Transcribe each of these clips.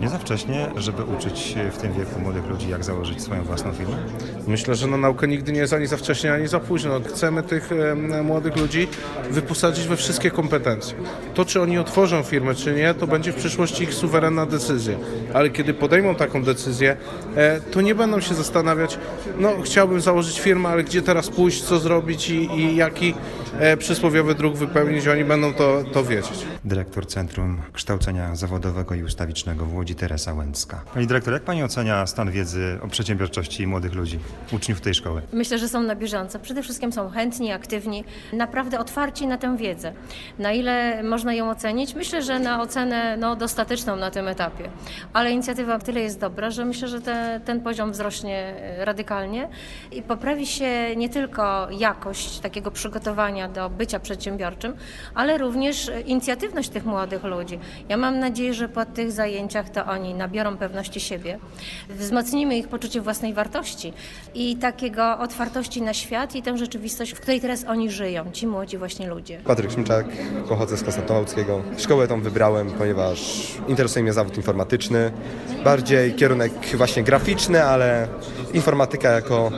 Nie za wcześnie, żeby uczyć w tym wieku młodych ludzi, jak założyć swoją własną firmę? Myślę, że na naukę nigdy nie jest ani za wcześnie, ani za późno. Chcemy tych młodych ludzi wyposażyć we wszystkie kompetencje. To, czy oni otworzą firmę, czy nie, to będzie w przyszłości ich suwerenna decyzja. Ale kiedy podejmą taką decyzję, to nie będą się zastanawiać, chciałbym założyć firmę, ale gdzie teraz pójść, co zrobić i jaki przysłowiowy druk wypełnić, oni będą to wiedzieć. Dyrektor Centrum Kształcenia Zawodowego i Ustawicznego w Łodzi, Teresa Łęcka. Pani dyrektor, jak pani ocenia stan wiedzy o przedsiębiorczości młodych ludzi, uczniów tej szkoły? Myślę, że są na bieżąco. Przede wszystkim są chętni, aktywni, naprawdę otwarci na tę wiedzę. Na ile można ją ocenić? Myślę, że na ocenę dostateczną na tym etapie. Ale inicjatywa tyle jest dobra, że myślę, że ten poziom wzrośnie radykalnie i poprawi się nie tylko jakość takiego przygotowania do bycia przedsiębiorczym, ale również inicjatywność tych młodych ludzi. Ja mam nadzieję, że po tych zajęciach to oni nabiorą pewności siebie, wzmocnimy ich poczucie własnej wartości i takiego otwartości na świat i tę rzeczywistość, w której teraz oni żyją, ci młodzi właśnie ludzie. Patryk Szymczak, pochodzę z Konstantowa Łódzkiego. Szkołę tą wybrałem, ponieważ interesuje mnie zawód informatyczny, bardziej kierunek właśnie graficzny, ale informatyka jako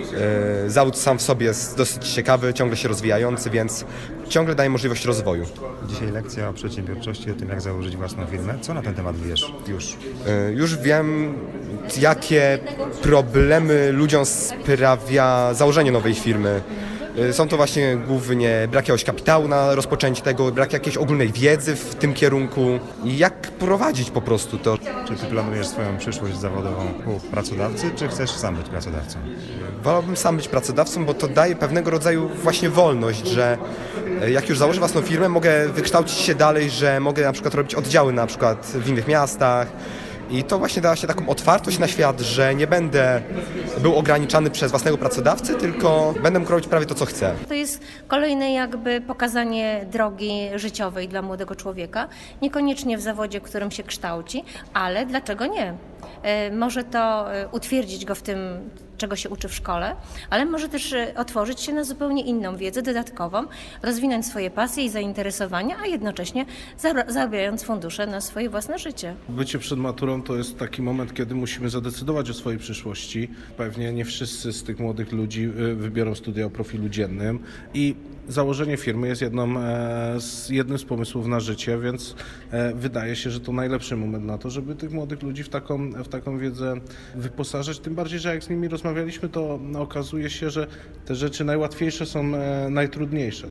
zawód sam w sobie jest dosyć ciekawy, ciągle się rozwijający, więc ciągle daje możliwość rozwoju. Dzisiaj lekcja o przedsiębiorczości, o tym, jak założyć własną firmę. Co na ten temat wiesz już? Już wiem, jakie problemy ludziom sprawia założenie nowej firmy. Są to właśnie głównie brak jakiegoś kapitału na rozpoczęcie tego, brak jakiejś ogólnej wiedzy w tym kierunku i jak prowadzić po prostu to. Czy ty planujesz swoją przyszłość zawodową u pracodawcy, czy chcesz sam być pracodawcą? Wolałbym sam być pracodawcą, bo to daje pewnego rodzaju właśnie wolność, że jak już założę własną firmę, mogę wykształcić się dalej, że mogę na przykład robić oddziały na przykład w innych miastach. I to właśnie da się taką otwartość na świat, że nie będę był ograniczany przez własnego pracodawcę, tylko będę mógł robić prawie to, co chcę. To jest kolejne jakby pokazanie drogi życiowej dla młodego człowieka, niekoniecznie w zawodzie, w którym się kształci, ale dlaczego nie? Może to utwierdzić go w tym, czego się uczy w szkole, ale może też otworzyć się na zupełnie inną wiedzę dodatkową, rozwinąć swoje pasje i zainteresowania, a jednocześnie zarabiając fundusze na swoje własne życie. Bycie przed maturą to jest taki moment, kiedy musimy zadecydować o swojej przyszłości. Pewnie nie wszyscy z tych młodych ludzi wybiorą studia o profilu dziennym i założenie firmy jest jednym z pomysłów na życie, więc wydaje się, że to najlepszy moment na to, żeby tych młodych ludzi w taką wiedzę wyposażać. Tym bardziej, że jak z nimi rozmawialiśmy, to okazuje się, że te rzeczy najłatwiejsze są najtrudniejsze.